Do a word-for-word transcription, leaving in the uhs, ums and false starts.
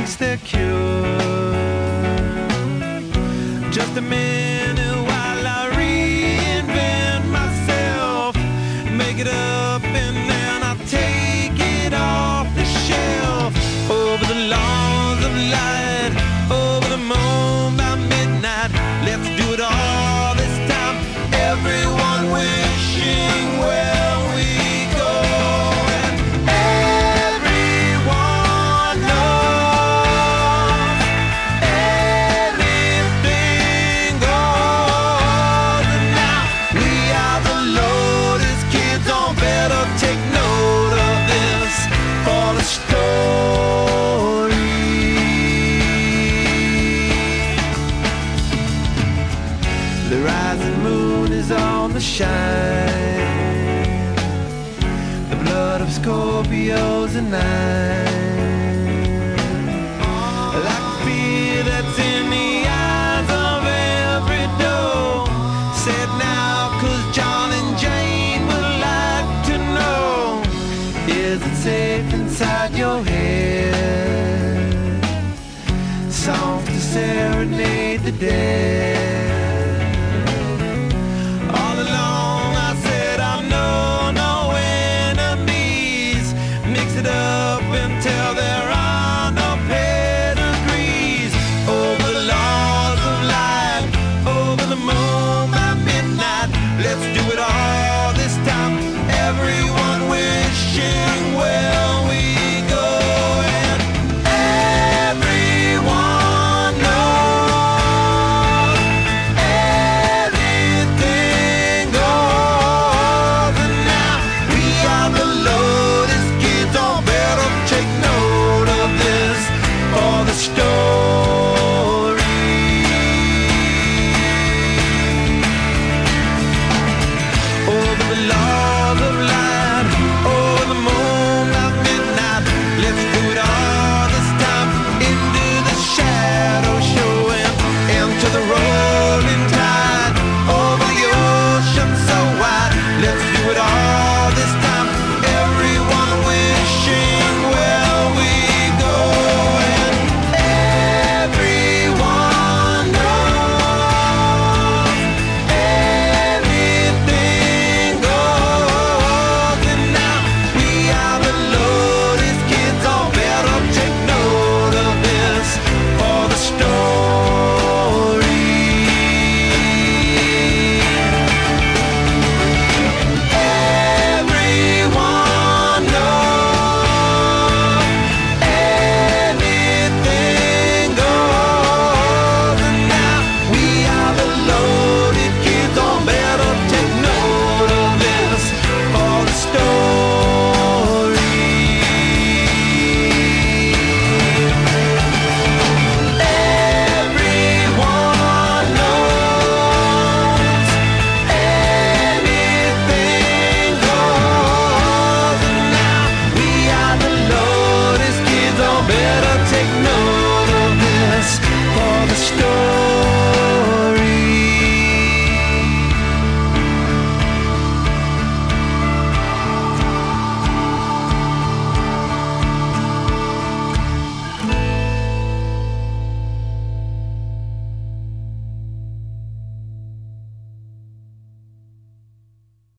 drinks their cure. Just a minute while I reinvent myself, make it up and then I take it off the shelf. Over the lawns of light, over the moon by midnight, let's do it all this time. Everyone wishing where we go, and everyone knows anything goes. And now we are the Lotus kids, on better take note of this for the story. The rising moon is on the shine, the blood of Scorpios and nine, like the fear that's in the eyes of every door. Said now, 'cause John and Jane would like to know, is it safe inside your head? Songs to serenade the dead. All along I said I know no enemies. Mix it up and tell